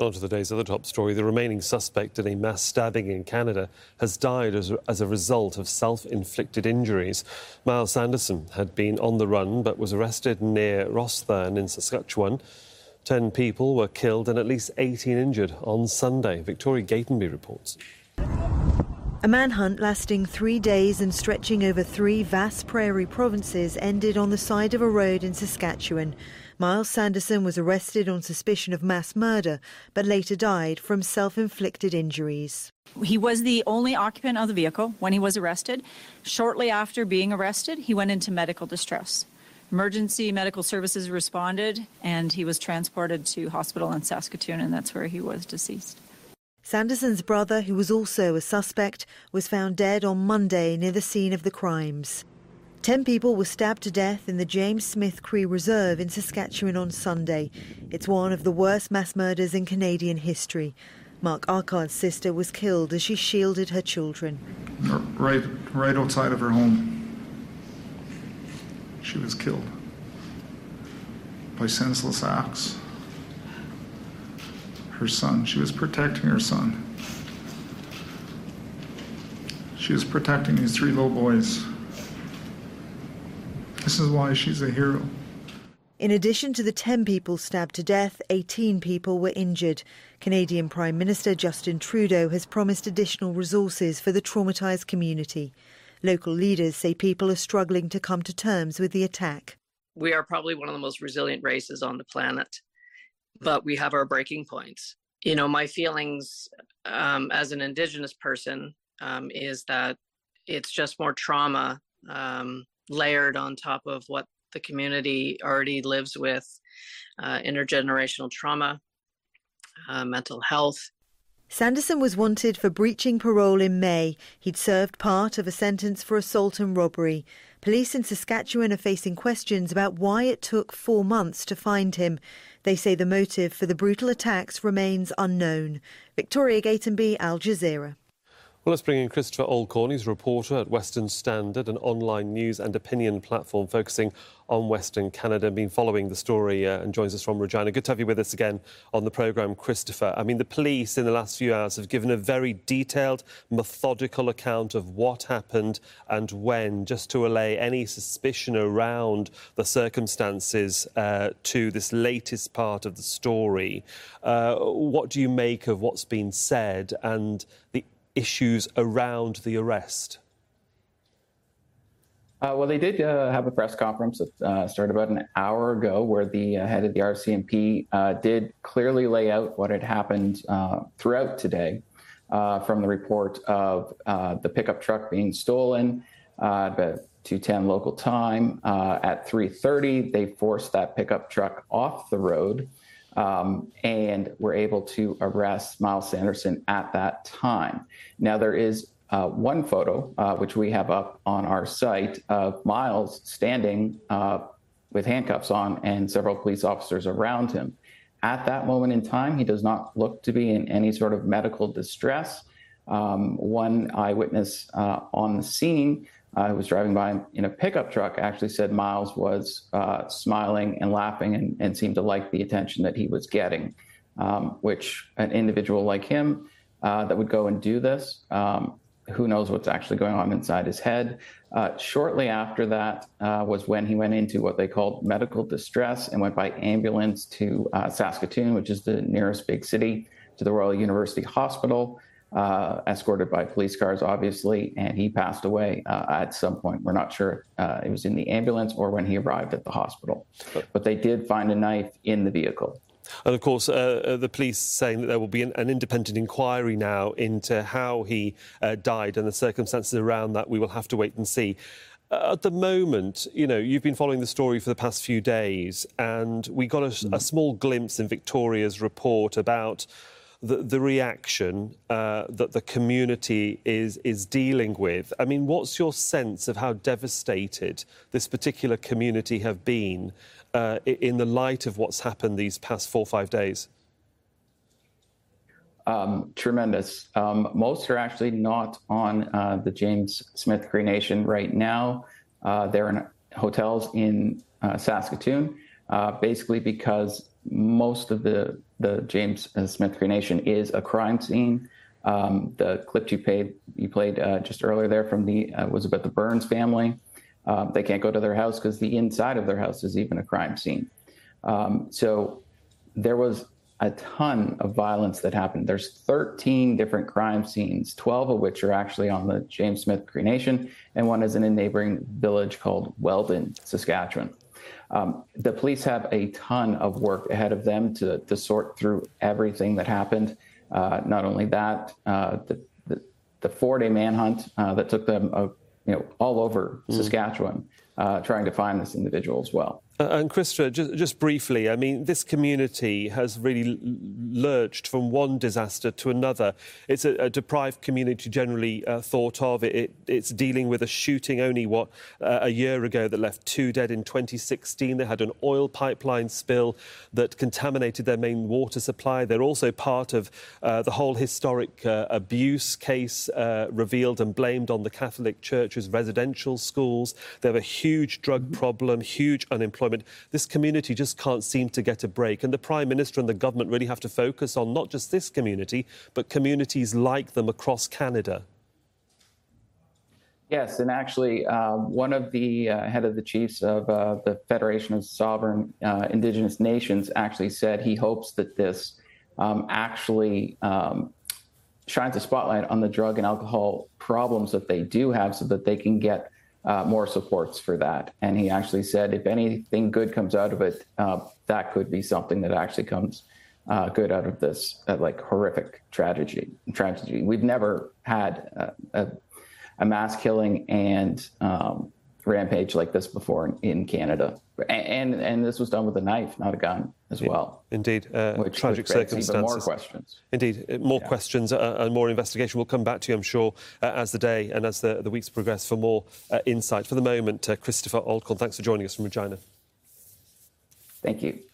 On to the day's other top story. The remaining suspect in a mass stabbing in Canada has died as a result of self-inflicted injuries. Miles Sanderson had been on the run but was arrested near Rosthern in Saskatchewan. 10 people were killed and at least 18 injured on Sunday. Victoria Gatenby reports. A manhunt lasting 3 days and stretching over 3 vast prairie provinces ended on the side of a road in Saskatchewan. Miles Sanderson was arrested on suspicion of mass murder, but later died from self-inflicted injuries. He was the only occupant of the vehicle when he was arrested. Shortly after being arrested, he went into medical distress. Emergency medical services responded, and he was transported to hospital in Saskatoon, and that's where he was deceased. Sanderson's brother, who was also a suspect, was found dead on Monday near the scene of the crimes. 10 people were stabbed to death in the James Smith Cree Reserve in Saskatchewan on Sunday. It's one of the worst mass murders in Canadian history. Mark Arcard's sister was killed as she shielded her children. Right outside of her home. She was killed by senseless acts. Her son, she was protecting her son. She was protecting these 3 little boys. This is why she's a hero. In addition to the 10 people stabbed to death, 18 people were injured. Canadian Prime Minister Justin Trudeau has promised additional resources for the traumatised community. Local leaders say people are struggling to come to terms with the attack. We are probably one of the most resilient races on the planet, but we have our breaking points. You know, my feelings as an Indigenous person is that it's just more trauma layered on top of what the community already lives with, intergenerational trauma, mental health. Sanderson was wanted for breaching parole in May. He'd served part of a sentence for assault and robbery. Police in Saskatchewan are facing questions about why it took 4 months to find him. They say the motive for the brutal attacks remains unknown. Victoria Gatenby, Al Jazeera. Well, let's bring in Christopher Olcorn. He's a reporter at Western Standard, an online news and opinion platform focusing on Western Canada. Been following the story and joins us from Regina. Good to have you with us again on the programme, Christopher. I mean, the police in the last few hours have given a very detailed, methodical account of what happened and when, just to allay any suspicion around the circumstances to this latest part of the story. What do you make of what's been said and the issues around the arrest? Well, they did have a press conference that started about an hour ago where the head of the RCMP did clearly lay out what had happened throughout today from the report of the pickup truck being stolen at 2:10 local time. At 3:30, they forced that pickup truck off the road and were able to arrest Miles Sanderson at that time. Now, there is one photo, which we have up on our site, of Miles standing with handcuffs on and several police officers around him. At that moment in time, he does not look to be in any sort of medical distress. One eyewitness on the scene who was driving by in a pickup truck actually said Miles was smiling and laughing and seemed to like the attention that he was getting, which an individual like him that would go and do this, who knows what's actually going on inside his head. Shortly after that was when he went into what they called medical distress and went by ambulance to Saskatoon, which is the nearest big city, to the Royal University Hospital, escorted by police cars, obviously, and he passed away at some point. We're not sure it was in the ambulance or when he arrived at the hospital. But they did find a knife in the vehicle. And, of course, the police saying that there will be an independent inquiry now into how he died and the circumstances around that. We will have to wait and see. At the moment, you know, you've been following the story for the past few days, and we got a small glimpse in Victoria's report about the reaction that the community is dealing with. I mean, what's your sense of how devastated this particular community have been in the light of what's happened these past 4 or 5 days? Tremendous. Most are actually not on the James Smith Cree Nation right now. They're in hotels in Saskatoon, basically because most of the James Smith cremation is a crime scene. The clip you played just earlier there from was about the Burns family. They can't go to their house because the inside of their house is even a crime scene. So there was a ton of violence that happened. There's 13 different crime scenes, 12 of which are actually on the James Smith cremation, and one is in a neighboring village called Weldon, Saskatchewan. The police have a ton of work ahead of them to sort through everything that happened. Not only that, the 4-day manhunt that took them all over Saskatchewan, trying to find this individual as well. And Christopher, just briefly, I mean, this community has really lurched from one disaster to another. It's a deprived community generally thought of. It's dealing with a shooting only, a year ago that left 2 dead in 2016. They had an oil pipeline spill that contaminated their main water supply. They're also part of the whole historic abuse case revealed and blamed on the Catholic Church's residential schools. They have a huge drug problem, huge unemployment. This community just can't seem to get a break. And the Prime Minister and the government really have to focus on not just this community, but communities like them across Canada. Yes, and actually, one of the head of the chiefs of the Federation of Sovereign Indigenous Nations actually said he hopes that this actually shines a spotlight on the drug and alcohol problems that they do have so that they can get more supports for that. And he actually said, if anything good comes out of it, that could be something that actually comes good out of this horrific tragedy. We've never had a mass killing and rampage like this before in Canada. And this was done with a knife, not a gun, as well. Indeed, which tragic circumstances. Even more questions. Indeed, more questions and more investigation. We'll come back to you, I'm sure, as the day and as the weeks progress for more insight. For the moment, Christopher Aldcorn, thanks for joining us from Regina. Thank you.